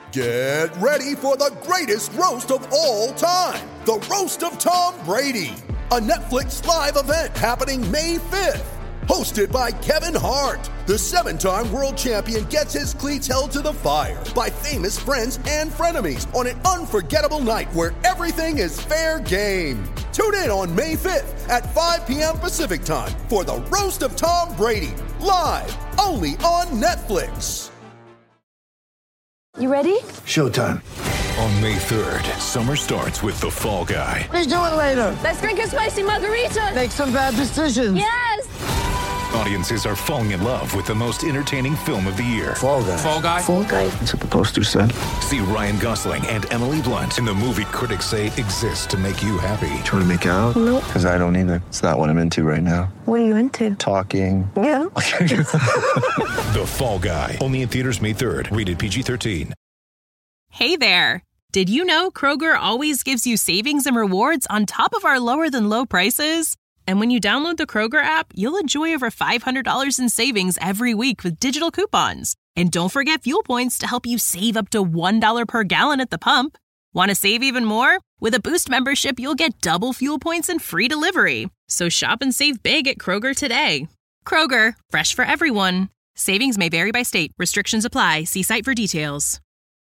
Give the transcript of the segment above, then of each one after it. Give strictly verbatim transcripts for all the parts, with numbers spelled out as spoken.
Get ready for the greatest roast of all time, the Roast of Tom Brady, a Netflix live event happening May fifth. Hosted by Kevin Hart, the seven-time world champion gets his cleats held to the fire by famous friends and frenemies on an unforgettable night where everything is fair game. Tune in on May fifth at five p.m. Pacific time for the Roast of Tom Brady, live only on Netflix. You ready? Showtime. On May third, summer starts with The Fall Guy. Let's do it later. Let's drink a spicy margarita. Make some bad decisions. Yes! Audiences are falling in love with the most entertaining film of the year. Fall Guy. Fall Guy? Fall Guy. That's what the poster said. See Ryan Gosling and Emily Blunt in the movie critics say exists to make you happy. Trying to make it out? Nope. Because I don't either. It's not what I'm into right now. What are you into? Talking. Yeah. The Fall Guy. Only in theaters May third. Rated P G thirteen. Hey there. Did you know Kroger always gives you savings and rewards on top of our lower than low prices? And when you download the Kroger app, you'll enjoy over five hundred dollars in savings every week with digital coupons. And don't forget fuel points to help you save up to one dollar per gallon at the pump. Want to save even more? With a Boost membership, you'll get double fuel points and free delivery. So shop and save big at Kroger today. Kroger, fresh for everyone. Savings may vary by state. Restrictions apply. See site for details.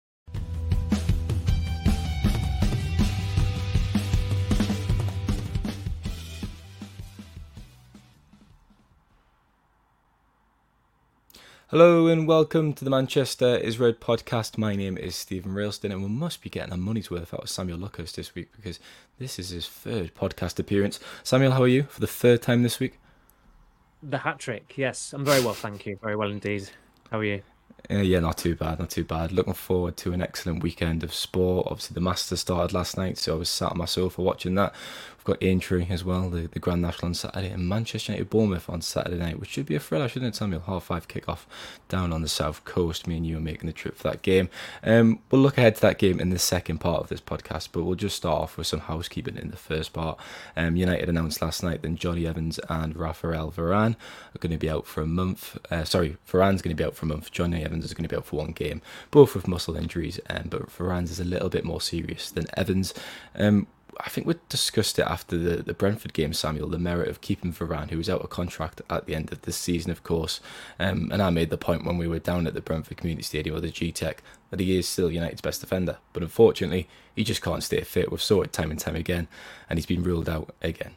Hello and welcome to the Manchester is Red podcast. My name is Stephen Railston and we must be getting our money's worth out of Samuel Lucas this week because this is his third podcast appearance. Samuel, how are you for the third time this week? The hat trick, yes. I'm very well, thank you. Very well indeed. How are you? Uh, yeah, not too bad, not too bad. Looking forward to an excellent weekend of sport. Obviously, the Masters started last night, so I was sat on my sofa watching that. We've got Aintree as well, the, the Grand National on Saturday, and Manchester United Bournemouth on Saturday night, which should be a thriller, shouldn't it, Samuel? Half five kickoff down on the south coast. Me and you are making the trip for that game. Um, we'll look ahead to that game in the second part of this podcast, but we'll just start off with some housekeeping in the first part. Um, United announced last night that Johnny Evans and Rafael Varane are going to be out for a month. Uh, sorry, Varane's going to be out for a month. Johnny Evans is going to be out for one game, both with muscle injuries, um, but Varane's is a little bit more serious than Evans. Um, I think we discussed it after the, the Brentford game, Samuel, the merit of keeping Varane, who was out of contract at the end of this season, of course. Um, and I made the point when we were down at the Brentford Community Stadium or the G-Tech that he is still United's best defender. But unfortunately, he just can't stay fit. We've saw it time and time again, and he's been ruled out again.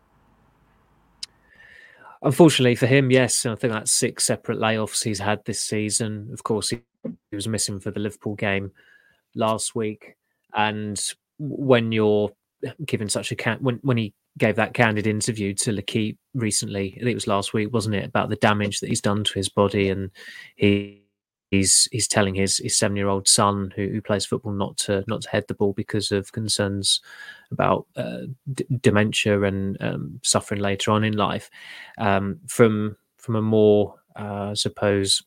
Unfortunately for him, yes. I think that's six separate layoffs he's had this season. Of course, he, he was missing for the Liverpool game last week. And when you're given such a can when when he gave that candid interview to L'Equipe recently, I think it was last week, wasn't it, about the damage that he's done to his body, and he he's he's telling his his seven year old son who, who plays football not to not to head the ball because of concerns about uh, d- dementia and um, suffering later on in life. Um, from from a more uh, I suppose.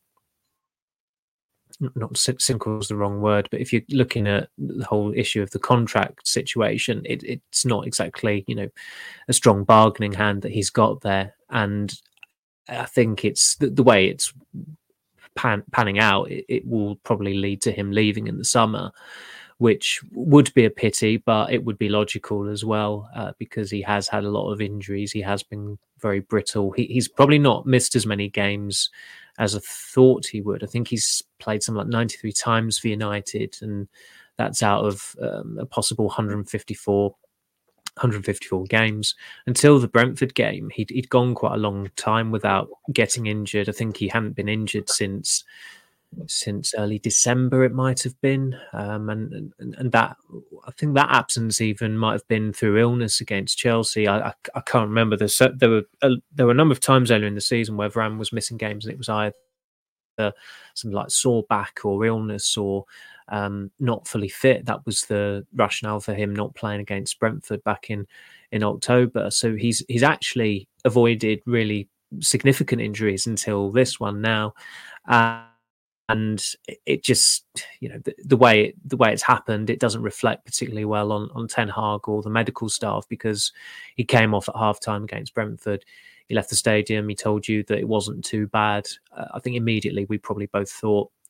Not cynical is the wrong word, but if you're looking at the whole issue of the contract situation, it, it's not exactly, you know, a strong bargaining hand that he's got there. And I think it's the, the way it's pan, panning out, it, it will probably lead to him leaving in the summer, which would be a pity, but it would be logical as well, uh, because he has had a lot of injuries. He has been very brittle. He, he's probably not missed as many games as I thought he would. I think he's played something like ninety-three times for United, and that's out of um, a possible one hundred fifty-four, one hundred fifty-four games. Until the Brentford game, he'd, he'd gone quite a long time without getting injured. I think he hadn't been injured since since early December, it might have been, um, and, and and that I think that absence even might have been through illness against Chelsea. I I, I can't remember. There's, there were a, there were a number of times earlier in the season where Varane was missing games, and it was either something like sore back or illness or um, not fully fit. That was the rationale for him not playing against Brentford back in in October. So he's he's actually avoided really significant injuries until this one now. Uh, And it just, you know, the, the way it, the way it's happened, it doesn't reflect particularly well on, on Ten Hag or the medical staff, because he came off at half time against Brentford. He left the stadium. He told you that it wasn't too bad. Uh, I think immediately we probably both thought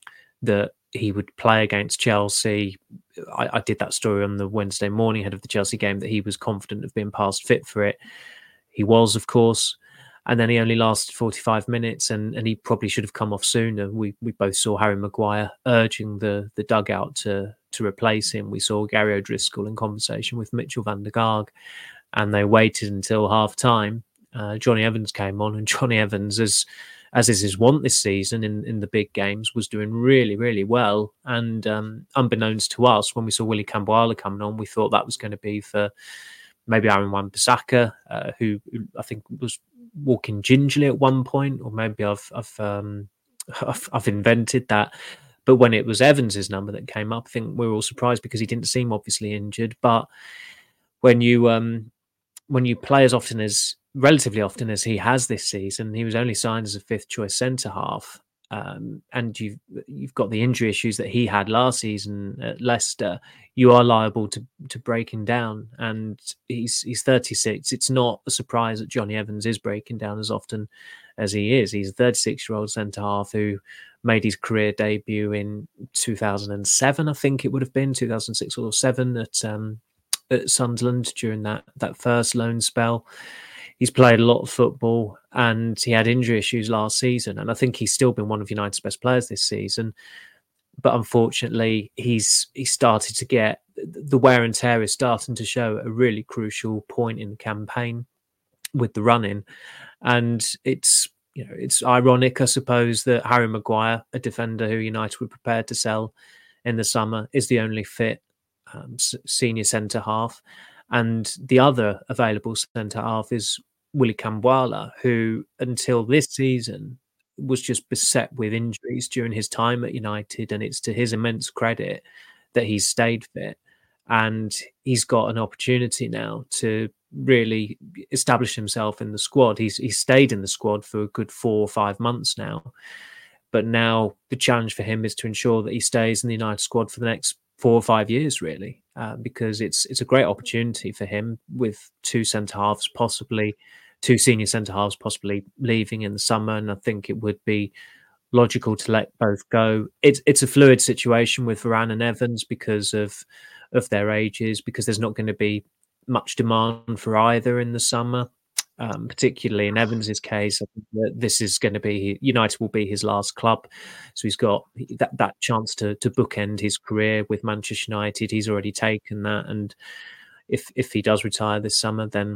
that he would play against Chelsea. I, I did that story on the Wednesday morning ahead of the Chelsea game, that he was confident of being past fit for it. He was, of course. And then he only lasted forty-five minutes, and, and he probably should have come off sooner. We we both saw Harry Maguire urging the, the dugout to to replace him. We saw Gary O'Driscoll in conversation with Mitchell van der Gaag, and they waited until half time. Uh, Johnny Evans came on, and Johnny Evans, as as is his want this season in, in the big games, was doing really, really well. And um, unbeknownst to us, when we saw Willy Kambuala coming on, we thought that was going to be for maybe Aaron Wan-Bissaka, uh, who, who I think was walking gingerly at one point, or maybe I've I've, um, I've I've invented that. But when it was Evans's number that came up, I think we were all surprised because he didn't seem obviously injured. But when you um, when you play as often as relatively often as he has this season, he was only signed as a fifth choice centre half. Um, and you've you've got the injury issues that he had last season at Leicester. You are liable to to breaking down, and he's he's thirty-six. It's not a surprise that Johnny Evans is breaking down as often as he is. He's a thirty-six-year-old centre half who made his career debut in two thousand seven, I think it would have been two thousand six or seven at um, at Sunderland during that that first loan spell. He's played a lot of football, and he had injury issues last season. And I think he's still been one of United's best players this season. But unfortunately, he's he started to get the wear and tear is starting to show at a really crucial point in the campaign with the running. And it's you know it's ironic, I suppose, that Harry Maguire, a defender who United were prepared to sell in the summer, is the only fit um, senior centre half. And the other available centre half is Willy Kambuala, who until this season was just beset with injuries during his time at United. And it's to his immense credit that he's stayed fit. And he's got an opportunity now to really establish himself in the squad. He's he's stayed in the squad for a good four or five months now. But now the challenge for him is to ensure that he stays in the United squad for the next four or five years, really, uh, because it's it's a great opportunity for him with two centre halves, possibly two senior centre halves, possibly leaving in the summer. And I think it would be logical to let both go. It's it's a fluid situation with Varane and Evans because of of their ages, because there's not going to be much demand for either in the summer. Um, particularly in Evans's case, I think that this is going to be United will be his last club, so he's got that, that chance to to bookend his career with Manchester United. He's already taken that, and if if he does retire this summer, then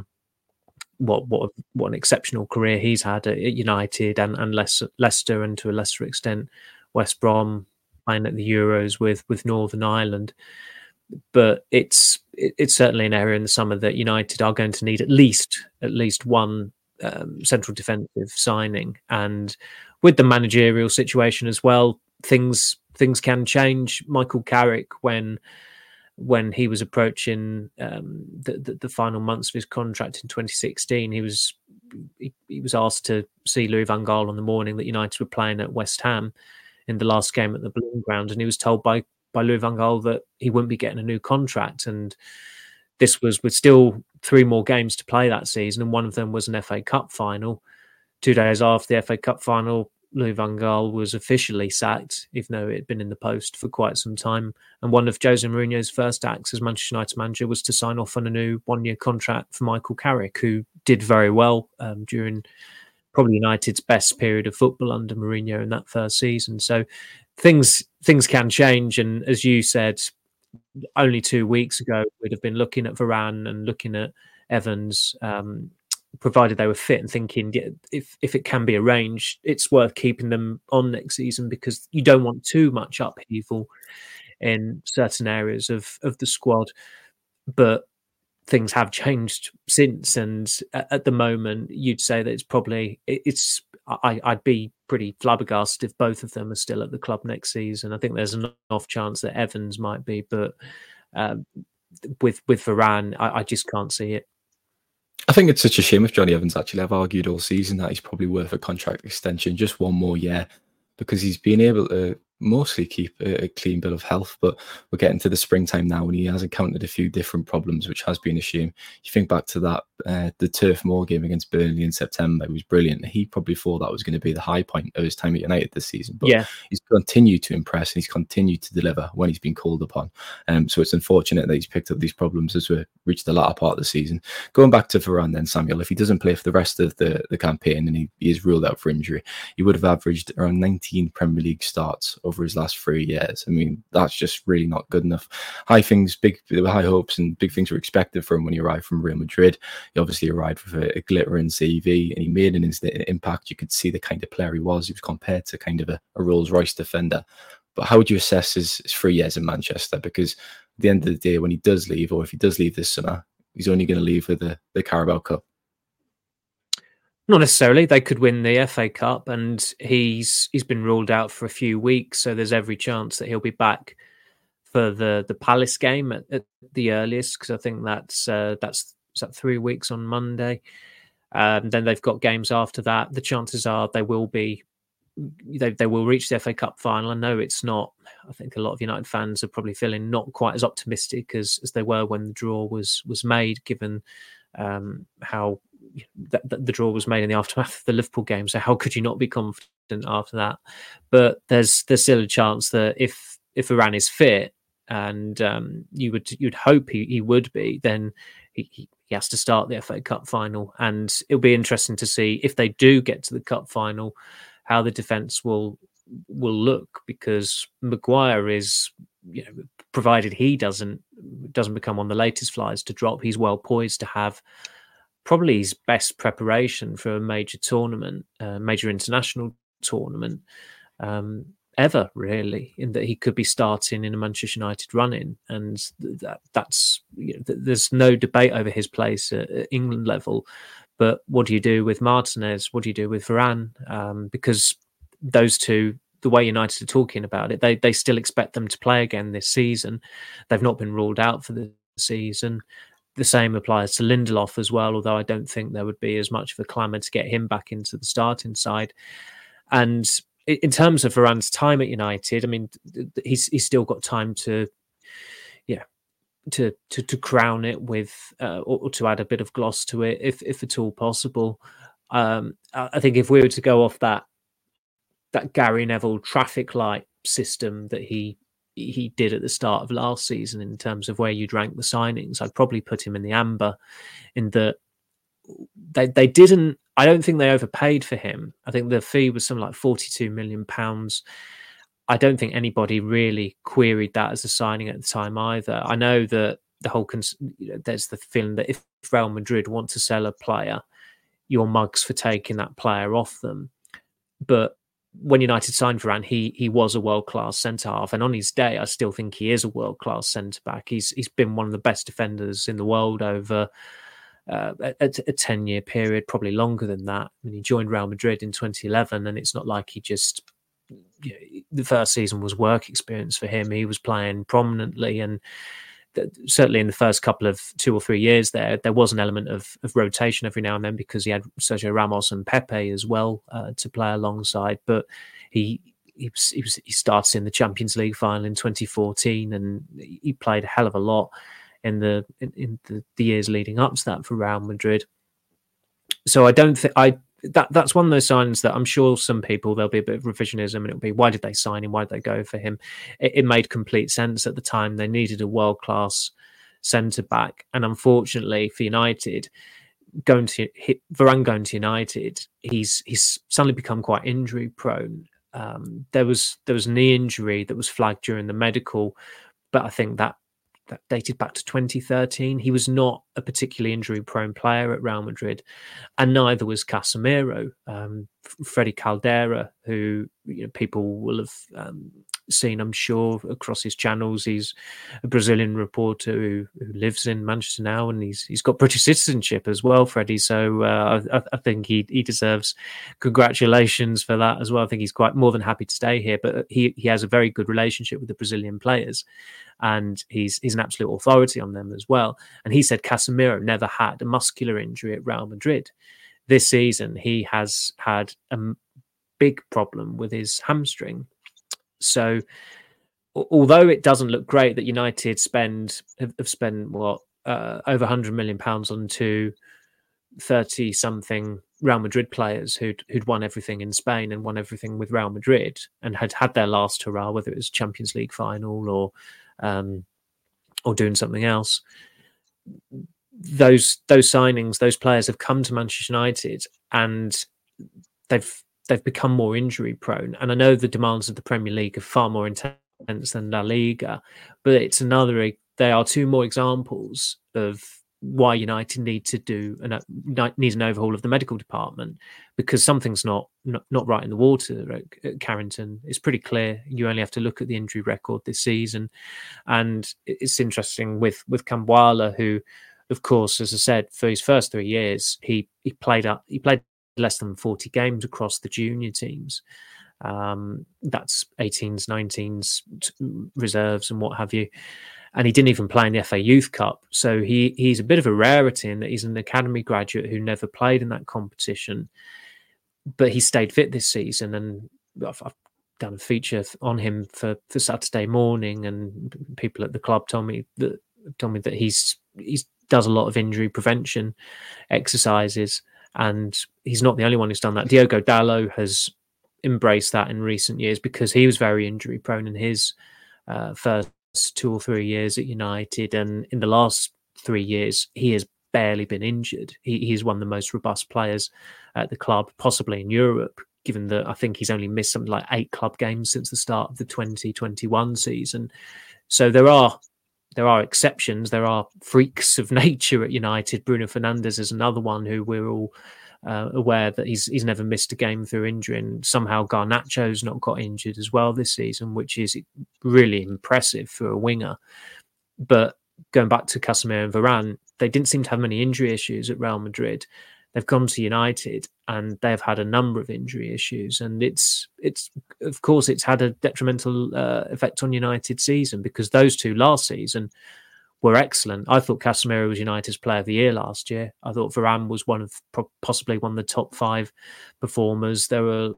what what what an exceptional career he's had at United and and Leicester, and to a lesser extent West Brom, playing at the Euros with with Northern Ireland. But it's it's certainly an area in the summer that United are going to need at least at least one um, central defensive signing, and with the managerial situation as well, things things can change. Michael Carrick, when when he was approaching um, the, the the final months of his contract in twenty sixteen, he was he, he was asked to see Louis van Gaal on the morning that United were playing at West Ham in the last game at the Bloom Ground, and he was told by by Louis van Gaal that he wouldn't be getting a new contract. And this was with still three more games to play that season, and one of them was an F A Cup final. Two days after the F A Cup final, Louis van Gaal was officially sacked, even though it had been in the post for quite some time. And one of Jose Mourinho's first acts as Manchester United manager was to sign off on a new one-year contract for Michael Carrick, who did very well um, during probably United's best period of football under Mourinho in that first season. So things things can change, and as you said, only two weeks ago we'd have been looking at Varane and looking at Evans, um, provided they were fit, and thinking, yeah, if if it can be arranged, it's worth keeping them on next season, because you don't want too much upheaval in certain areas of of the squad. But things have changed since, and at the moment, you'd say that it's probably it's. I, I'd be pretty flabbergasted if both of them are still at the club next season. I think there's an off chance that Evans might be, but um, with with Varane, I, I just can't see it. I think it's such a shame with Johnny Evans. Actually, I've argued all season that he's probably worth a contract extension, just one more year, because he's been able to mostly keep a, a clean bill of health, but we're getting to the springtime now and he has encountered a few different problems, which has been a shame. You think back to that, uh, the Turf Moor game against Burnley in September, it was brilliant. He probably thought that was going to be the high point of his time at United this season, but yeah. he's continued to impress and he's continued to deliver when he's been called upon. Um, so it's unfortunate that he's picked up these problems as we reach the latter part of the season. Going back to Varane then, Samuel, if he doesn't play for the rest of the, the campaign and he, he is ruled out for injury, he would have averaged around nineteen Premier League starts over his last three years. I mean, that's just really not good enough. High things, big, high hopes and big things were expected from him when he arrived from Real Madrid. He obviously arrived with a, a glittering C V and he made an instant impact. You could see the kind of player he was. He was compared to kind of a, a Rolls-Royce defender. But how would you assess his, his three years in Manchester? Because at the end of the day, when he does leave, or if he does leave this summer, he's only going to leave with the, the Carabao Cup. Not necessarily. They could win the F A Cup, and he's he's been ruled out for a few weeks, so there's every chance that he'll be back for the, the Palace game at, at the earliest, because I think that's uh, that's is that three weeks on Monday. Um, then they've got games after that. The chances are they will be they they will reach the F A Cup final. I know it's not. I think a lot of United fans are probably feeling not quite as optimistic as, as they were when the draw was was made, given um, how. The, the draw was made in the aftermath of the Liverpool game, so how could you not be confident after that? But there's there's still a chance that if if Varane is fit, and um, you would you'd hope he, he would be, then he, he has to start the F A Cup final, and it'll be interesting to see if they do get to the cup final, how the defence will will look, because Maguire is, you know, provided he doesn't doesn't become one of the latest flies to drop, he's well poised to have probably his best preparation for a major tournament, uh, major international tournament um, ever, really, in that he could be starting in a Manchester United run-in. And that, that's, you know, there's no debate over his place at, at England level. But what do you do with Martinez? What do you do with Varane? Um, because those two, the way United are talking about it, they, they still expect them to play again this season. They've not been ruled out for the season. The same applies to Lindelof as well, although I don't think there would be as much of a clamour to get him back into the starting side. And in terms of Varane's time at United, I mean, he's he's still got time to, yeah, to to, to crown it with, uh, or, or to add a bit of gloss to it, if if at all possible. Um, I think if we were to go off that that Gary Neville traffic light system that he. he did at the start of last season in terms of where you'd rank the signings, I'd probably put him in the amber, in that they they didn't, I don't think they overpaid for him. I think the fee was something like forty-two million pounds. I don't think anybody really queried that as a signing at the time either. I know that the whole, cons- there's the feeling that if Real Madrid want to sell a player, you're mugs for taking that player off them. But when United signed Varane, he he was a world-class centre-half. And on his day, I still think he is a world-class centre-back. He's He's been one of the best defenders in the world over uh, a, a ten-year period, probably longer than that. I mean, he joined Real Madrid in twenty eleven, and it's not like he just... You know, the first season was work experience for him. He was playing prominently, and th- certainly in the first couple of two or three years there, there was an element of, of rotation every now and then, because he had Sergio Ramos and Pepe as well uh, to play alongside. But he he was, he was he started in the Champions League final in twenty fourteen, and he played a hell of a lot in the in, in the, the years leading up to that for Real Madrid. So I don't think I. That that's one of those signs that I'm sure some people, there'll be a bit of revisionism, and it'll be, why did they sign him? Why did they go for him? It, it made complete sense at the time. They needed a world-class centre-back. And unfortunately for United, going to hit, Varane going to United, he's he's suddenly become quite injury-prone. Um, there was there was a knee injury that was flagged during the medical, but I think that that dated back to twenty thirteen. He was not a particularly injury-prone player at Real Madrid, and neither was Casemiro. Um, Freddie Caldera, who, you know, people will have um, seen, I'm sure, across his channels. He's a Brazilian reporter who, who lives in Manchester now, and he's he's got British citizenship as well, Freddie. So uh, I, I think he he deserves congratulations for that as well. I think he's quite more than happy to stay here, but he he has a very good relationship with the Brazilian players, and he's he's an absolute authority on them as well. And he said Casemiro never had a muscular injury at Real Madrid. This season, he has had a big problem with his hamstring. So although it doesn't look great that United spend have, have spent what uh, over one hundred million pounds on two thirty something Real Madrid players who'd who'd won everything in Spain and won everything with Real Madrid and had had their last hurrah, whether it was Champions League final or um, or doing something else. Those those signings, those players have come to Manchester United and they've they've become more injury prone. And I know the demands of the Premier League are far more intense than La Liga, but it's another. There are two more examples of why United need to do and need an overhaul of the medical department, because something's not, not not right in the water at, at Carrington. It's pretty clear. You only have to look at the injury record this season, and it's interesting with with Kambwala, who, of course, as I said, for his first three years, he he played up he played less than forty games across the junior teams. Um, that's eighteens, nineteens, reserves, and what have you. And he didn't even play in the F A Youth Cup. So he he's a bit of a rarity in that he's an academy graduate who never played in that competition. But he stayed fit this season. And I've, I've done a feature on him for, for Saturday morning. And people at the club told me that told me that he's he's does a lot of injury prevention exercises. And he's not the only one who's done that. Diogo Dalot has embraced that in recent years because he was very injury prone in his uh, first two or three years at United, and in the last three years he has barely been injured. He, he's one of the most robust players at the club, possibly in Europe, given that I think he's only missed something like eight club games since the start of the twenty twenty-one season. So there are there are exceptions, there are freaks of nature at United. Bruno Fernandes is another one who we're all Uh, aware that he's he's never missed a game through injury, and somehow Garnacho's not got injured as well this season, which is really impressive for a winger. But going back to Casemiro and Varane, they didn't seem to have many injury issues at Real Madrid. They've gone to United and they've had a number of injury issues, and it's it's of course it's had a detrimental uh, effect on United's season, because those two last season were excellent. I thought Casemiro was United's player of the year last year. I thought Varane was one of possibly one of the top five performers. There were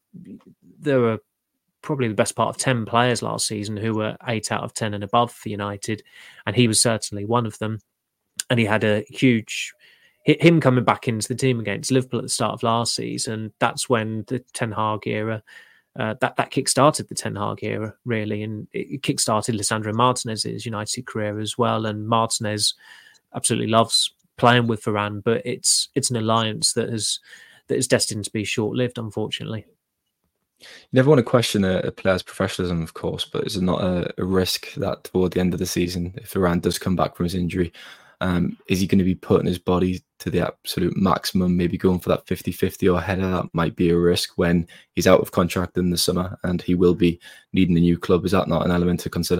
there were probably the best part of ten players last season who were eight out of ten and above for United, and he was certainly one of them. And he had a huge him coming back into the team against Liverpool at the start of last season. That's when the Ten Hag era. Uh, that that kick-started the Ten Hag era, really, and it kick-started Lisandro Martinez's United career as well. And Martinez absolutely loves playing with Varane, but it's it's an alliance that has that is destined to be short-lived, unfortunately. You never want to question a, a player's professionalism, of course, but is it not a, a risk that toward the end of the season, if Varane does come back from his injury, um, is he going to be putting his body to the absolute maximum, maybe going for that fifty-fifty or header? That might be a risk when he's out of contract in the summer and he will be needing a new club. Is that not an element to consider?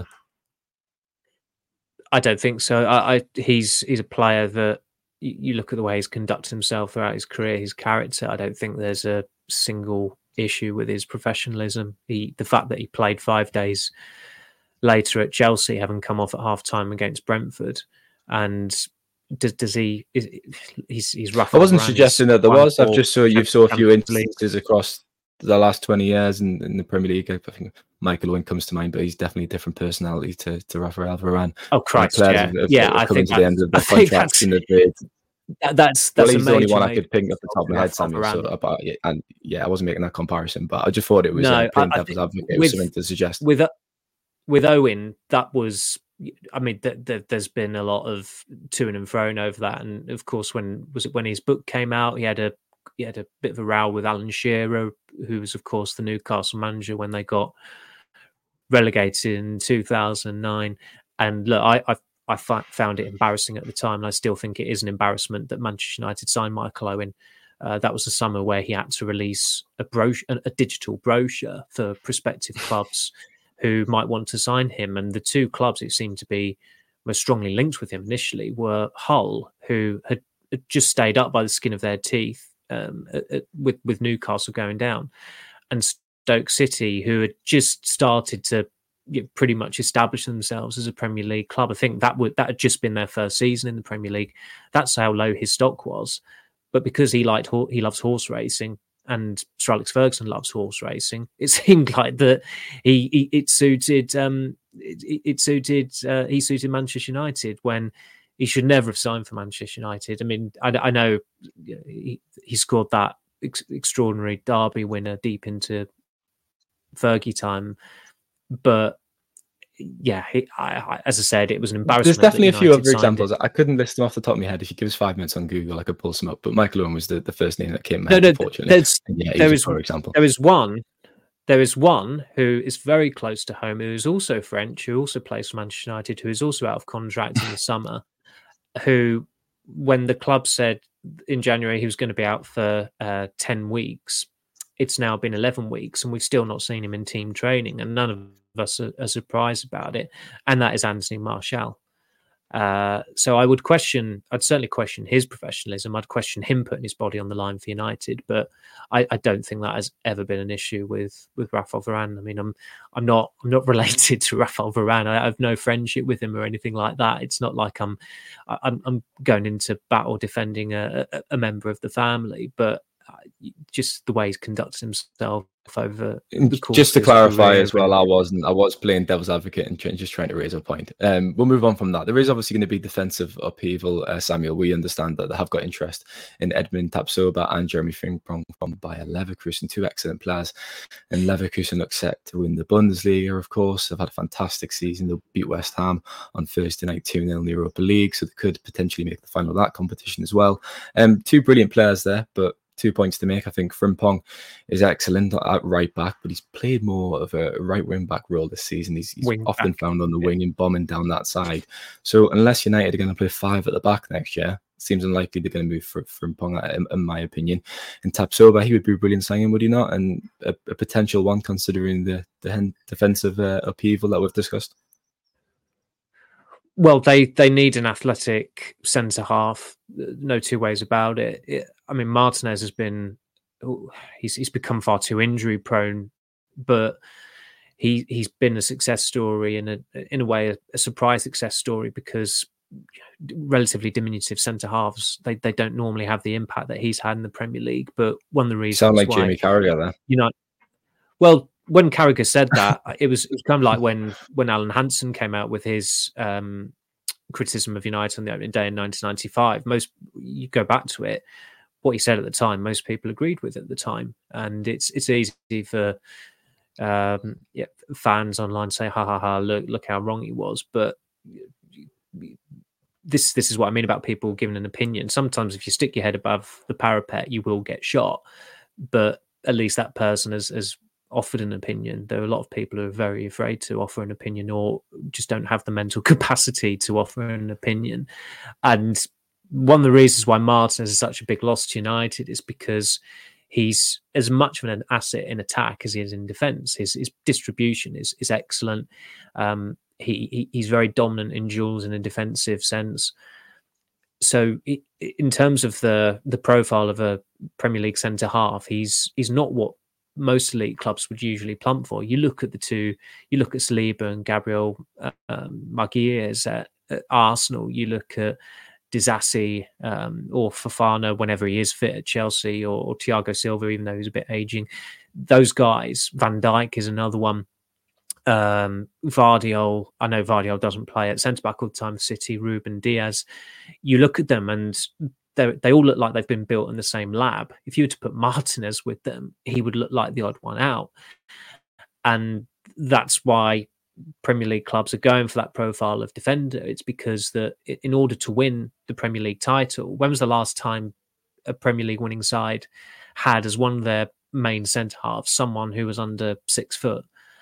I don't think so. I, I he's he's a player that you look at the way he's conducted himself throughout his career, his character. I don't think there's a single issue with his professionalism. He, the fact that he played five days later at Chelsea, having come off at half time against Brentford, and Does, does he? Is, he's he's rough. I wasn't suggesting that there was. I've just saw you saw a few instances across the last twenty years in, in the Premier League. I think Michael Owen comes to mind, but he's definitely a different personality to, to Rafael Varane. Oh Christ, yeah, have, have, yeah. Have I think to the end of the contract in the bid. That, that's that's well, he's the only one I could ping off the top of my head, Samuel. So about it, and yeah, I wasn't making that comparison, but I just thought it was no, uh, playing I, devil's I advocate. It with, was something to suggest. With with Owen, that was. I mean, th- th- there's been a lot of to and fro over that, and of course, when was it when his book came out, he had a he had a bit of a row with Alan Shearer, who was, of course, the Newcastle manager when they got relegated in two thousand nine. And look, I I, I f- found it embarrassing at the time, and I still think it is an embarrassment that Manchester United signed Michael Owen. Uh, that was the summer where he had to release a brochure, a, a digital brochure for prospective clubs who might want to sign him. And the two clubs who seemed to be most strongly linked with him initially were Hull, who had, had just stayed up by the skin of their teeth um, at, at, with, with Newcastle going down, and Stoke City, who had just started to you know, pretty much establish themselves as a Premier League club. I think that would that had just been their first season in the Premier League. That's how low his stock was. But because he liked he loves horse racing, and Sir Alex Ferguson loves horse racing. It seemed like that he, he it suited um it, it suited uh, he suited Manchester United when he should never have signed for Manchester United. I mean, I, I know he, he scored that ex- extraordinary derby winner deep into Fergie time, but yeah, he, I, I, as I said, it was an embarrassment. There's definitely a few other examples. It. I couldn't list them off the top of my head. If you give us five minutes on Google, I could pull some up. But Michael Owen was the, the first name that came. No, head, no, unfortunately. there's, yeah, there is, for example, there is one. There is one who is very close to home, who is also French, who also plays for Manchester United, who is also out of contract in the summer. Who, when the club said in January he was going to be out for uh, ten weeks, it's now been eleven weeks, and we've still not seen him in team training, and none of us are, are surprised about it. And that is Anthony Martial. Uh, so I would question, I'd certainly question his professionalism. I'd question him putting his body on the line for United, but I, I don't think that has ever been an issue with with Raphael Varane. I mean, I'm I'm not I'm not related to Raphael Varane. I have no friendship with him or anything like that. It's not like I'm I'm, I'm going into battle defending a, a, a member of the family, but just the way he's conducted himself over the course just to of his clarify career. as well, I wasn't I was playing devil's advocate and just trying to raise a point. Um we'll move on from that. There is obviously going to be defensive upheaval, uh, Samuel. We understand that they have got interest in Edmund Tapsoba and Jeremy Frimpong from Bayer Leverkusen, two excellent players, and Leverkusen look set to win the Bundesliga. Of course, they've had a fantastic season. They'll beat West Ham on Thursday night two nil in the Europa League, so they could potentially make the final of that competition as well. Um two brilliant players there, but two points to make. I think Frimpong is excellent at right back, but he's played more of a right wing back role this season. He's, he's often back. found on the wing and bombing down that side. So unless United are going to play five at the back next year, it seems unlikely they're going to move for Frimpong, in, in my opinion. And Tapsoba, he would be a brilliant signing, would he not? And a, a potential one considering the, the defensive uh, upheaval that we've discussed. Well, they, they need an athletic centre half. No two ways about it. it. I mean, Martinez has been he's he's become far too injury prone, but he he's been a success story in a in a way a, a surprise success story because relatively diminutive centre halves they they don't normally have the impact that he's had in the Premier League. But one of the reasons sound like why, Jamie Carragher there, you know, well. When Carragher said that, it was it was kind of like when when Alan Hansen came out with his um, criticism of United on the opening day in nineteen ninety-five. Most you go back to it, what he said at the time, most people agreed with at the time, and it's it's easy for um, yeah, fans online to say, "Ha ha ha! Look look how wrong he was." But this this is what I mean about people giving an opinion. Sometimes, if you stick your head above the parapet, you will get shot. But at least that person has has offered an opinion. There are a lot of people who are very afraid to offer an opinion or just don't have the mental capacity to offer an opinion. And one of the reasons why Martinez is such a big loss to United is because he's as much of an asset in attack as he is in defence. His, his distribution is is excellent. Um, he, he he's very dominant in duels in a defensive sense. So it, in terms of the the profile of a Premier League centre half, he's he's not what most elite clubs would usually plump for. You look at the two, you look at Saliba and Gabriel uh, um, Magalhaes at, at Arsenal, you look at Disasi um, or Fofana whenever he is fit at Chelsea, or, or Thiago Silva, even though he's a bit aging. Those guys, Van Dijk is another one. Um, Vardiol, I know Vardiol doesn't play at centre-back all the time, City, Ruben Diaz. You look at them and they all look like they've been built in the same lab. If you were to put Martinez with them, he would look like the odd one out. And that's why Premier League clubs are going for that profile of defender. It's because that in order to win the Premier League title, when was the last time a Premier League winning side had as one of their main centre halves someone who was under six foot?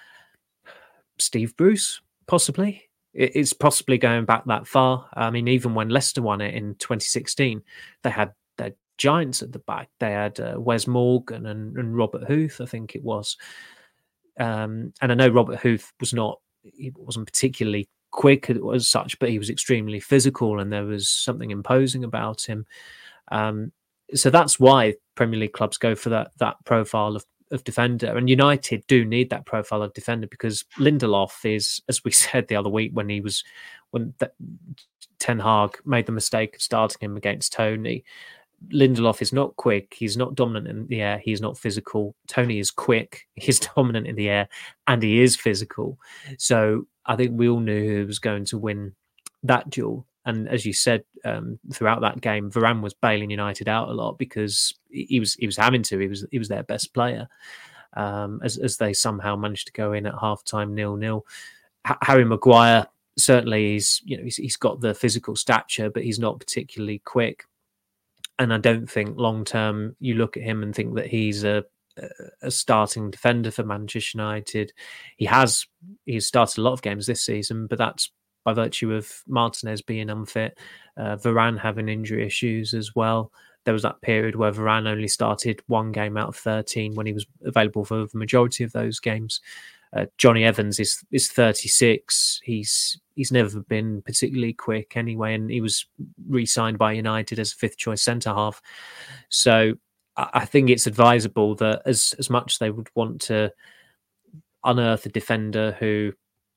Steve Bruce, possibly. It's possibly going back that far. I mean, even when Leicester won it in twenty sixteen, they had their giants at the back. They had uh, Wes Morgan and, and Robert Huth, I think it was. Um, and I know Robert Huth was not, he wasn't particularly quick as such, but he was extremely physical and there was something imposing about him. Um, so that's why Premier League clubs go for that that profile of of defender, and United do need that profile of defender because Lindelof is, as we said the other week when he was when the, Ten Hag made the mistake of starting him against Tony, Lindelof is not quick. He's not dominant in the air. He's not physical. Tony is quick. He's dominant in the air, and he is physical. So I think we all knew who was going to win that duel. And as you said, um, throughout that game, Varane was bailing United out a lot because he was he was having to. He was he was their best player. Um, as as they somehow managed to go in at half time nil nil. H- Harry Maguire, certainly he's you know he's, he's got the physical stature, but he's not particularly quick. And I don't think long term you look at him and think that he's a a starting defender for Manchester United. He has he's started a lot of games this season, but that's by virtue of Martinez being unfit, uh, Varane having injury issues as well. There was that period where Varane only started one game out of thirteen when he was available for the majority of those games. Uh, Johnny Evans is is thirty-six. He's he's never been particularly quick anyway, and he was re-signed by United as a fifth choice centre half. So I, I think it's advisable that as as much as they would want to unearth a defender who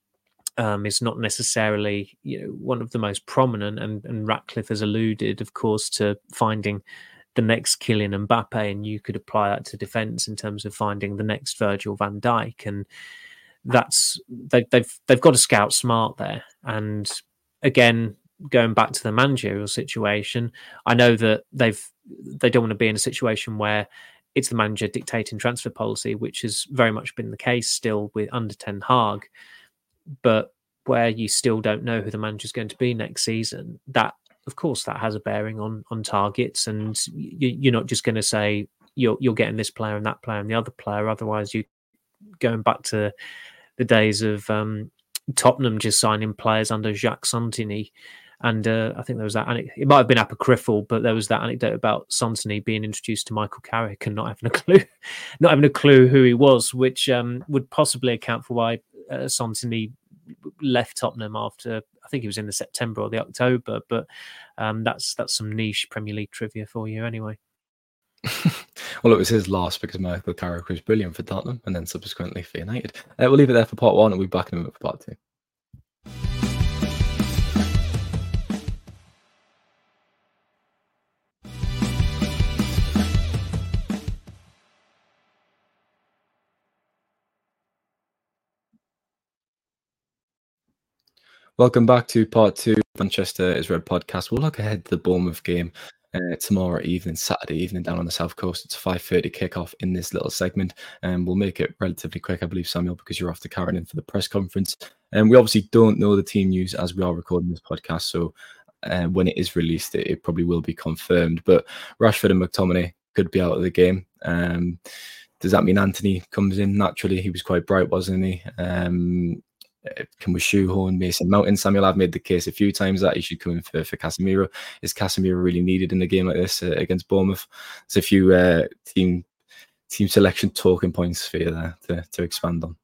um, is not necessarily you know one of the most prominent, and, and Ratcliffe has alluded, of course, to finding the next Kylian Mbappe, and you could apply that to defence in terms of finding the next Virgil van Dijk, and that's they, they've they've got to scout smart there. And again, going back to the managerial situation, I know that they've they don't want to be in a situation where it's the manager dictating transfer policy, which has very much been the case still with under Ten Hag, but where you still don't know who the manager's going to be next season. That of course, that has a bearing on on targets, and you, you're not just going to say you're you're getting this player and that player and the other player. Otherwise, you going back to the days of um, Tottenham just signing players under Jacques Santini, and uh, I think there was that. It might have been apocryphal, but there was that anecdote about Santini being introduced to Michael Carrick and not having a clue, not having a clue who he was, which um, would possibly account for why uh, Santini left Tottenham after, I think he was in the September or the October, but um, that's that's some niche Premier League trivia for you anyway. Well, it was his loss because Michael Carrick was brilliant for Tottenham and then subsequently for United. Uh, we'll leave it there for part one and we'll be back in a minute for part two. Welcome back to part two of Manchester is Red podcast. We'll look ahead to the Bournemouth game uh, tomorrow evening, Saturday evening down on the south coast. It's a five thirty kickoff in this little segment, and we'll make it relatively quick, I believe, Samuel, because you're off to Carrington for the press conference. And um, we obviously don't know the team news as we are recording this podcast, so uh, when it is released, it, it probably will be confirmed. But Rashford and McTominay could be out of the game. Um, does that mean Anthony comes in naturally? He was quite bright, wasn't he? Um, Can we shoehorn Mason Mount in? Samuel, I've made the case a few times that he should come in for, for Casemiro. Is Casemiro really needed in a game like this uh, against Bournemouth? There's a few uh, team team selection talking points for you there to, to expand on.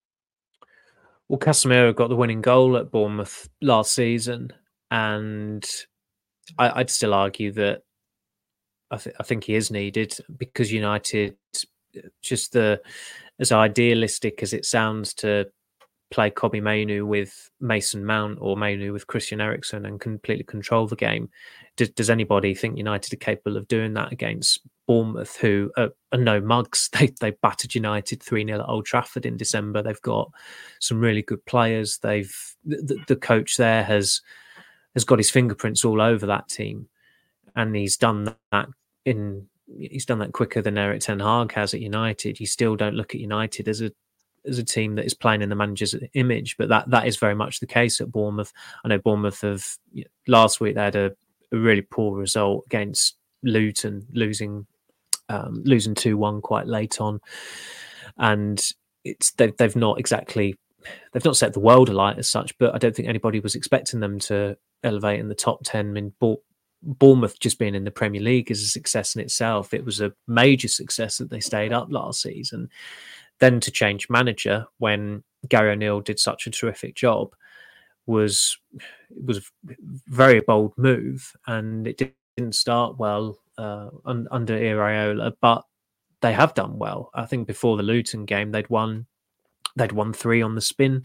Well, Casemiro got the winning goal at Bournemouth last season, and I, I'd still argue that I, th- I think he is needed because United, just the as idealistic as it sounds to play Kobbie Mainoo with Mason Mount or Mainoo with Christian Eriksen and completely control the game. Does, does anybody think United are capable of doing that against Bournemouth, who are, are no mugs? They they battered United three nil at Old Trafford in December. They've got some really good players. They've the, the coach there has has got his fingerprints all over that team, and he's done that in he's done that quicker than Erik ten Hag has at United. You still don't look at United as a as a team that is playing in the manager's image, but that, that is very much the case at Bournemouth. I know Bournemouth have, last week they had a, a really poor result against Luton, losing um, losing two one quite late on. And it's they've, they've not exactly, they've not set the world alight as such, but I don't think anybody was expecting them to elevate in the top ten. I mean, Bournemouth just being in the Premier League is a success in itself. It was a major success that they stayed up last season. Then to change manager when Gary O'Neill did such a terrific job was was a very bold move, and it didn't start well uh, un, under Iraola, but they have done well. I think before the Luton game, they'd won they'd won three on the spin,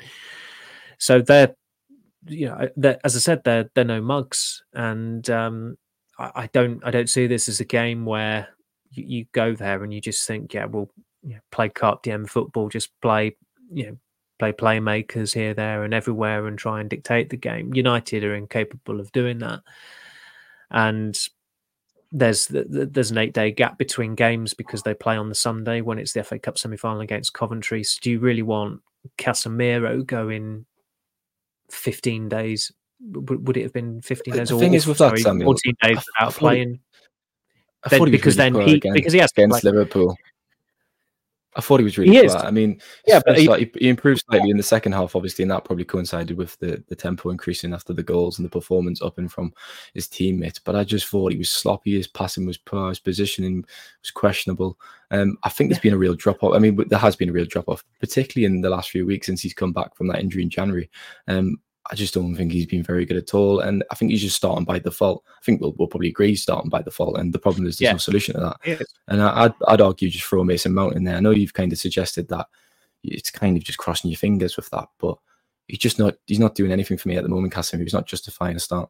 so they're you know they're, as I said they're they're no mugs, and um, I, I don't I don't see this as a game where you, you go there and you just think, yeah, we'll you know, play carpe diem football, just play, you know, play playmakers here, there, and everywhere, and try and dictate the game. United are incapable of doing that, and there's there's an eight day gap between games because they play on the Sunday when it's the F A Cup semi final against Coventry. So do you really want Casemiro going fifteen days? Would, would it have been fifteen days? The or, thing is with sorry, that, Samuel, fourteen days I, without I playing? I Then, thought he was because really then poor he against, because he has to against play. Liverpool. I thought he was really He poor. is. I mean, Yeah, but he- he, he improved slightly in the second half, obviously, and that probably coincided with the, the tempo increasing after the goals and the performance upping from his teammates. But I just thought he was sloppy. His passing was poor. His positioning was questionable. Um, I think there's been a real drop off. I mean, there has been a real drop off, particularly in the last few weeks since he's come back from that injury in January. Um, I just don't think he's been very good at all. And I think he's just starting by default. I think we'll, we'll probably agree he's starting by default. And the problem is there's Yeah. no solution to that. Yes. And I, I'd, I'd argue just throw Mason Mount in there. I know you've kind of suggested that it's kind of just crossing your fingers with that, but he's just not, he's not doing anything for me at the moment, Casemiro. He's not justifying a start.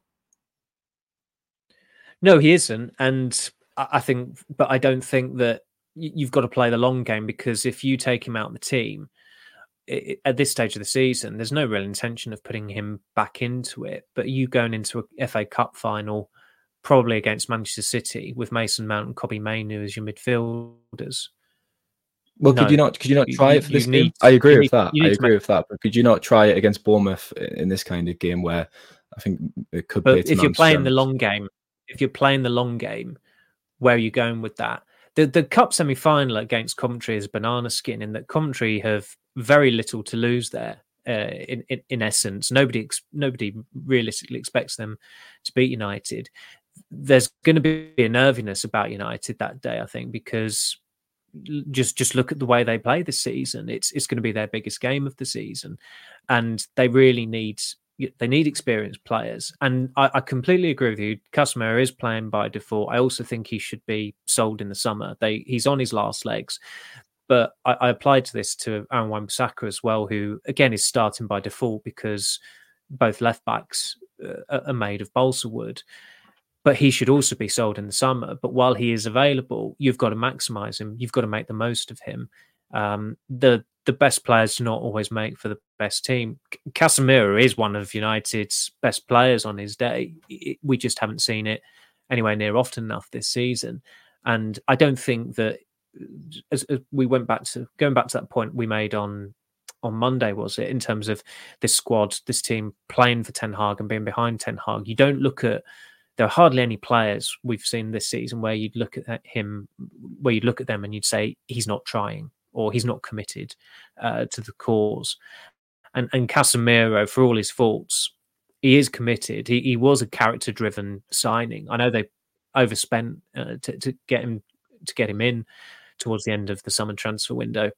No, he isn't. And I I think, but I don't think that y- you've got to play the long game, because if you take him out of the team i- at this stage of the season, there's no real intention of putting him back into it. But you going into a F A Cup final, probably against Manchester City, with Mason Mount and Kobbie Mainoo as your midfielders. Well, No, could you not? Could you not you- try you- it for you this game? need- I agree you with need- that. you I need to agree make- with that. But could you not try it against Bournemouth in this kind of game where I think it could be? But if you're playing the long game, if you're playing the long game, where are you going with that? The the cup semi final against Coventry is banana skin in that Coventry have very little to lose there. Uh, in, in in essence, nobody ex- nobody realistically expects them to beat United. There's going to be a nerviness about United that day, I think, because just just look at the way they play this season. It's it's going to be their biggest game of the season, and they really need they need experienced players. And I, I completely agree with you. Casemiro is playing by default. I also think he should be sold in the summer. They he's on his last legs. But I, I applied to this to Aaron Wan-Bissaka as well, who again is starting by default because both left backs uh, are made of balsa wood. But he should also be sold in the summer. But while he is available, you've got to maximise him. You've got to make the most of him. Um, the the best players do not always make for the best team. Casemiro is one of United's best players on his day. It, we just haven't seen it anywhere near often enough this season. And I don't think that, as, as we went back to going back to that point we made on on Monday, was it, in terms of this squad, this team playing for Ten Hag and being behind Ten Hag. You don't look at There are hardly any players we've seen this season where you'd look at him, where you'd look at them and you'd say he's not trying or he's not committed uh, to the cause. And and Casemiro, for all his faults, he is committed. He he was a character-driven signing. I know they overspent uh, to to get him to get him in towards the end of the summer transfer window,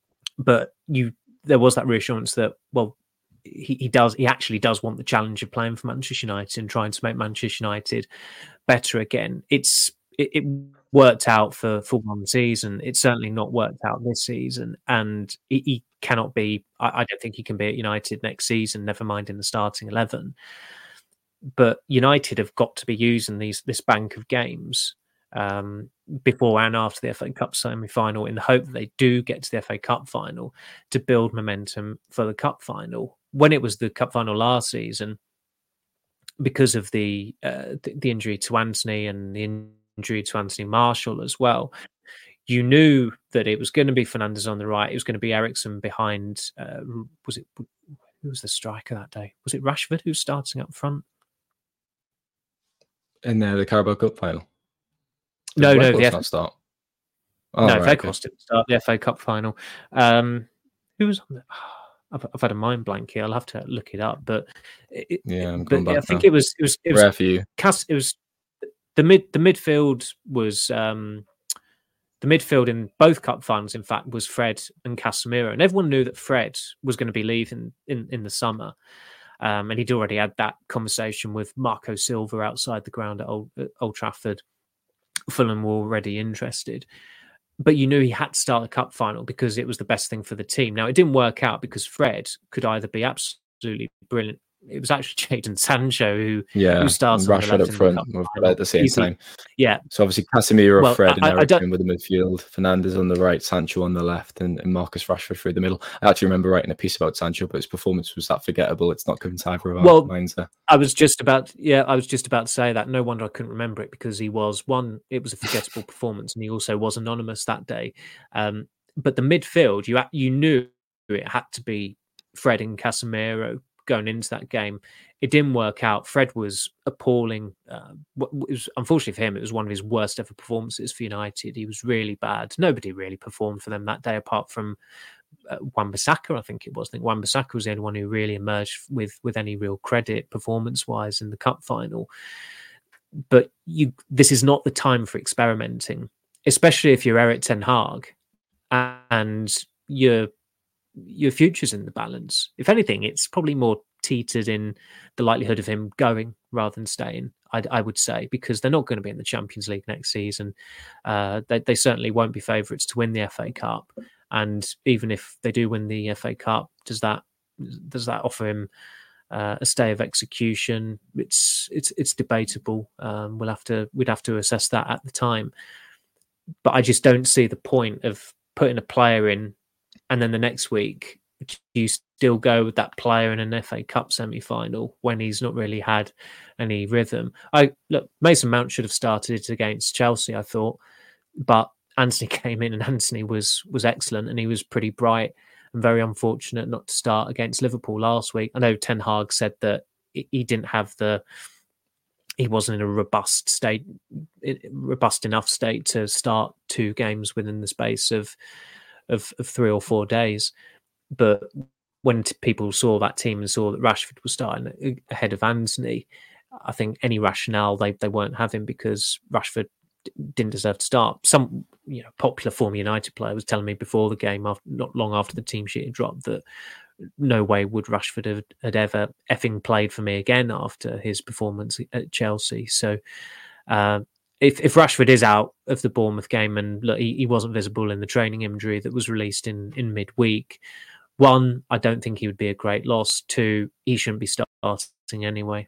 but you there was that reassurance that, well, He, he does. He actually does want the challenge of playing for Manchester United and trying to make Manchester United better again. It's it, it worked out for for one season. It's certainly not worked out this season, and he, he cannot be. I, I don't think he can be at United next season. Never mind in the starting eleven. But United have got to be using these this bank of games um, before and after the F A Cup semi-final in the hope that they do get to the F A Cup final to build momentum for the Cup final. When it was the Cup final last season, because of the uh, the, the injury to Anthony and the injury to Anthony Martial as well, you knew that it was going to be Fernandes on the right. It was going to be Eriksen behind. Uh, was it who was the striker that day? Was it Rashford who's starting up front? In uh, the Carabao Cup final? Did No, no, Weghorst the F- not start. Oh, no, right, Weghorst didn't start the F A Cup final. Um, who was on the? I've, I've had a mind blank here. I'll have to look it up. But it, Yeah, I'm but going back I think now. it was it was it was Rare for you. Cas- it was the mid the midfield was um, the midfield in both cup finals. In fact, was Fred and Casemiro, and everyone knew that Fred was going to be leaving in, in the summer, um, and he'd already had that conversation with Marco Silva outside the ground at Old, at Old Trafford. Fulham were already interested. But you knew he had to start the cup final because it was the best thing for the team. Now, it didn't work out because Fred could either be absolutely brilliant it was actually Jadon Sancho who yeah, who starts on the Rashford left up in front the cup at the same Easy. time. Yeah. So obviously Casemiro, Well, Fred, and I, I Eriksen don't- with the midfield, Fernandes on the right, Sancho on the left, and, and Marcus Rashford through the middle. I actually remember writing a piece about Sancho, but his performance was that forgettable. It's not given time for our Well, minds there. I was just about, yeah, I was just about to say that. No wonder I couldn't remember it, because he was one. It was a forgettable performance, and he also was anonymous that day. Um, but the midfield, you you knew it had to be Fred and Casemiro going into that game. It didn't work out. Fred was appalling. Uh, it was, unfortunately for him, it was one of his worst ever performances for United. He was really bad. Nobody really performed for them that day, apart from uh, Wan-Bissaka, I think it was. I think Wan-Bissaka was the only one who really emerged with with any real credit performance-wise in the cup final. But you, this is not the time for experimenting, especially if you're Erik ten Hag and your your future's in the balance. If anything, it's probably more teetered in the likelihood of him going rather than staying, I, I would say, because they're not going to be in the Champions League next season. Uh, they, they certainly won't be favourites to win the F A Cup. And even if they do win the F A Cup, does that does that offer him uh, a stay of execution? It's it's it's debatable. Um, we'll have to we'd have to assess that at the time. But I just don't see the point of putting a player in, and then the next week you still go with that player in an F A Cup semi-final when he's not really had any rhythm. I look, Mason Mount should have started against Chelsea, I thought, but Antony came in and Antony was was excellent, and he was pretty bright, and very unfortunate not to start against Liverpool last week. I know Ten Hag said that he didn't have the, he wasn't in a robust state, robust enough state to start two games within the space of of, of three or four days. But when t- people saw that team and saw that Rashford was starting ahead of Antony, I think any rationale they, they weren't having, because Rashford d- didn't deserve to start. Some you know popular former United player was telling me before the game, after, not long after the team sheet had dropped, that no way would Rashford have had ever effing played for me again after his performance at Chelsea. So uh, if, if Rashford is out of the Bournemouth game, and look, he, he wasn't visible in the training imagery that was released in, in midweek, one, I don't think he would be a great loss. Two, he shouldn't be starting anyway.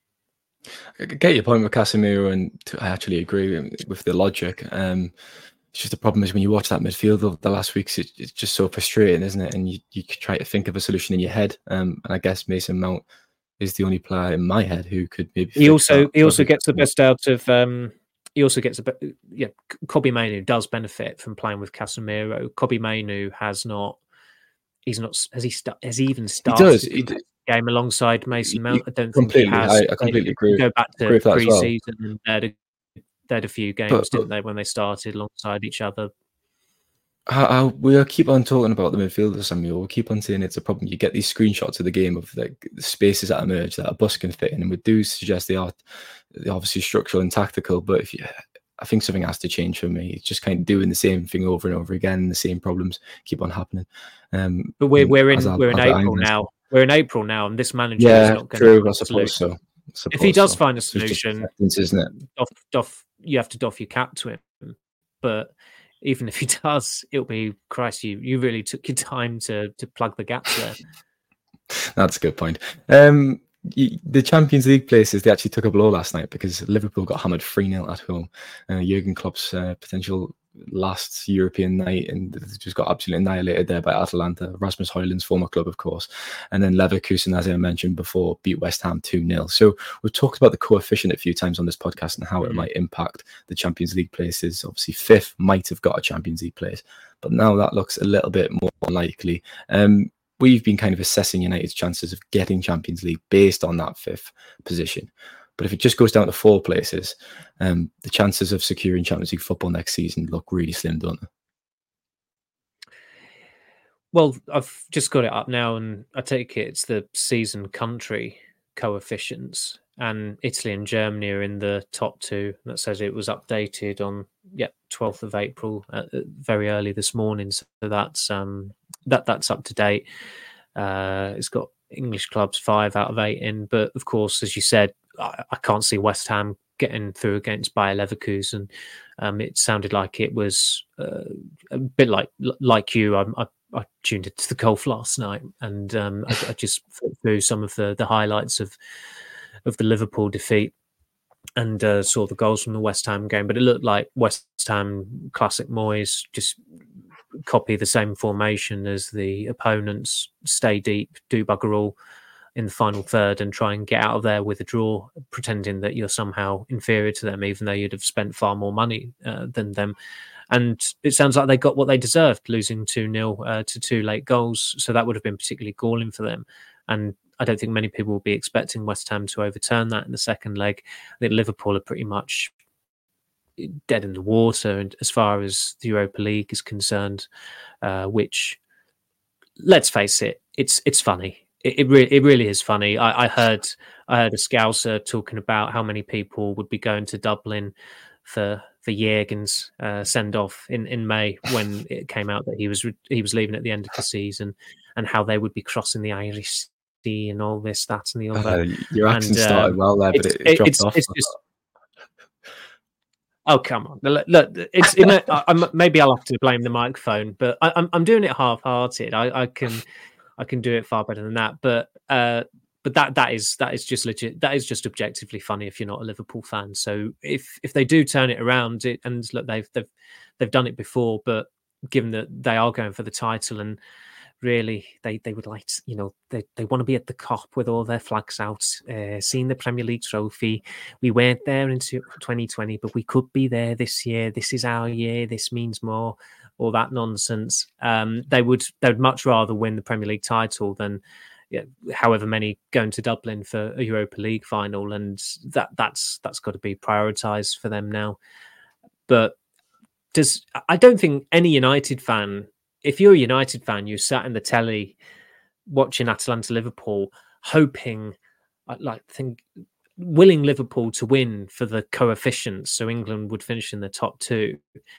I get your point with Casemiro, and I actually agree with the logic. Um, it's just the problem is when you watch that midfield of the last weeks, it, it's just so frustrating, isn't it? And you, you try to think of a solution in your head. Um, and I guess Mason Mount is the only player in my head who could maybe. He also that. he also gets the best out of. Um, he also gets a be- yeah. Kobbie Mainoo does benefit from playing with Casemiro. Kobbie Mainoo has not. He's not. Has he? St- has he even started? He does. He d- game alongside Mason Mount. I don't completely. think he has. I, I completely they, agree. Go back to agree with that as well. pre-season, and they had, a, they had a few games, But- didn't but- they, when they started alongside each other? How, how we keep on talking about the midfielders, Samuel. We keep on saying it's a problem. You get these screenshots of the game of like the spaces that emerge that a bus can fit in, and we do suggest they are they're obviously structural and tactical. But if you, I think something has to change for me. It's just kind of doing the same thing over and over again, and the same problems keep on happening. Um, But we're we're in as I- we're in as I- April now. We're in April now, and this manager is Yeah, not going true. to. I suppose so. I If he suppose does so. find a So it's just solution, acceptance, isn't it? doff, doff, you have to doff your cap to him. But even if he does, it'll be Christ. You you really took your time to to plug the gaps there. That's a good point. Um, y- the Champions League places, they actually took a blow last night because Liverpool got hammered three nil at home. Uh, Jurgen Klopp's uh, potential last European night, and they just got absolutely annihilated there by Atalanta, Rasmus Højlund's former club, of course. And then Leverkusen, as I mentioned before, beat West Ham two nil. So we've talked about the coefficient a few times on this podcast and how it Mm. might impact the Champions League places. Obviously, fifth might have got a Champions League place, but now that looks a little bit more likely. Um, we've been kind of assessing United's chances of getting Champions League based on that fifth position. But if it just goes down to four places, um, the chances of securing Champions League football next season look really slim, don't they? Well, I've just got it up now, and I take it it's the season country coefficients, and Italy and Germany are in the top two. That says it was updated on yeah twelfth of April, uh, very early this morning. So that's um that that's up to date. Uh, it's got English clubs five out of eight in, but of course, as you said, I, I can't see West Ham getting through against Bayer Leverkusen. Um, it sounded like it was uh, a bit like like you. I, I I tuned into the golf last night, and um, I, I just flipped through some of the the highlights of of the Liverpool defeat, and uh, saw the goals from the West Ham game. But it looked like West Ham, classic Moyes, just copy the same formation as the opponents, stay deep, do bugger all in the final third, and try and get out of there with a draw, pretending that you're somehow inferior to them, even though you'd have spent far more money uh, than them. And it sounds like they got what they deserved, losing two nil uh, to two late goals. So that would have been particularly galling for them. And I don't think many people will be expecting West Ham to overturn that in the second leg. I think Liverpool are pretty much dead in the water, and as far as the Europa League is concerned, uh, which, let's face it, it's it's funny. It it, re- it really is funny. I, I heard I heard a Scouser talking about how many people would be going to Dublin for for Jürgen's uh, send off in, in May, when it came out that he was re- he was leaving at the end of the season, and how they would be crossing the Irish Sea and all this, that, and the other. Uh, your accent and, started um, well there, but it, it dropped it's, off. It's just, oh, come on! Look, look it's in a, I, I'm, maybe I'll have to blame the microphone, but I, I'm I'm doing it half-hearted. I, I can I can do it far better than that, but uh, but that that is that is just legit. That is just objectively funny if you're not a Liverpool fan. So if if they do turn it around, it, and look, they've they've they've done it before, but given that they are going for the title, and really they they would like to, you know, they, they want to be at the COP with all their flags out, uh, seeing the Premier League trophy. We weren't there in twenty twenty, but we could be there this year. This is our year. This means more. All that nonsense. Um, they would they would much rather win the Premier League title than, yeah, however many going to Dublin for a Europa League final, and that that's that's got to be prioritised for them now. But does I don't think any United fan, if you're a United fan, you sat in the telly watching Atalanta Liverpool, hoping, like, think, willing Liverpool to win for the coefficients, so England would finish in the top two.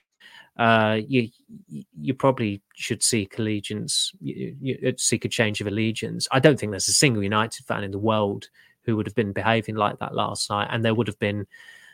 Uh, you you probably should seek allegiance, you, you seek a change of allegiance. I don't think there's a single United fan in the world who would have been behaving like that last night, and there would have been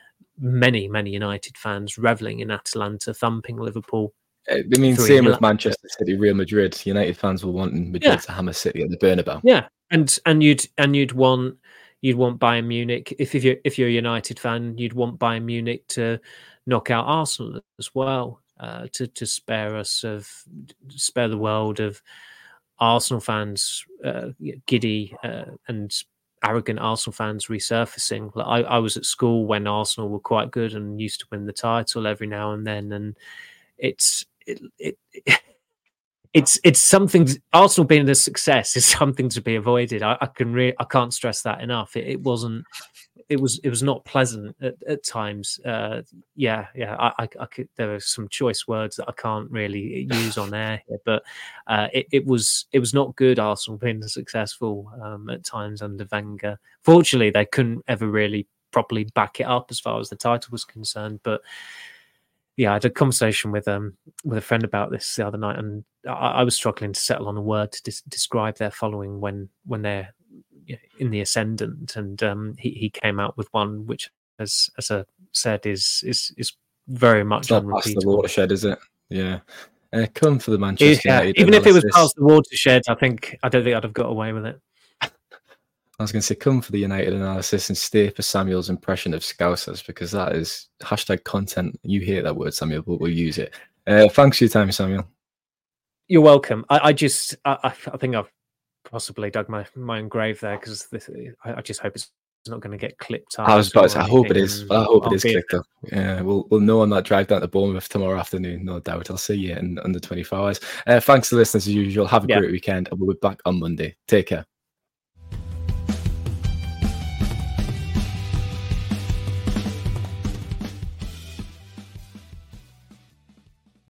many, many United fans revelling in Atalanta, thumping Liverpool. I mean, same with Manchester City, Real Madrid. United fans were wanting Madrid yeah. to hammer City at the Bernabeu. Yeah, and and you'd and you'd want you'd want Bayern Munich, if if you're if you're a United fan, you'd want Bayern Munich to knock out Arsenal as well. Uh, to to spare us of spare the world of Arsenal fans, uh, giddy uh, and arrogant Arsenal fans resurfacing. Like I, I was at school when Arsenal were quite good and used to win the title every now and then, and it's it, it, it it's it's something. Arsenal being a success is something to be avoided. I, I can re- I can't stress that enough. It, it wasn't. It was it was not pleasant at, at times. Uh, yeah, yeah. I, I, I could, there are some choice words that I can't really use on air here, but uh, it, it was it was not good. Arsenal being successful um, at times under Wenger. Fortunately, they couldn't ever really properly back it up as far as the title was concerned. But yeah, I had a conversation with um with a friend about this the other night, and I, I was struggling to settle on a word to des- describe their following when when they're in the ascendant, and um, he he came out with one which, as as I said, is is is very much it's not past the watershed, is it? Yeah, uh, come for the Manchester yeah. United Even analysis. if it was past the watershed, I think I don't think I'd have got away with it. I was going to say, come for the United analysis and stay for Samuel's impression of Scousers, because that is hashtag content. You hear that word, Samuel, but we'll use it. Uh, thanks for your time, Samuel. You're welcome. I, I just I, I think I've possibly dug my, my own grave there, because this I, I just hope it's not going to get clipped up. I was about to say, I hope it is. I hope it is be... clipped up. Yeah, we'll we'll know on that drive down to Bournemouth tomorrow afternoon, no doubt. I'll see you in under twenty-four hours. Uh, thanks to listeners as usual. Have a yeah. great weekend, and we'll be back on Monday. Take care.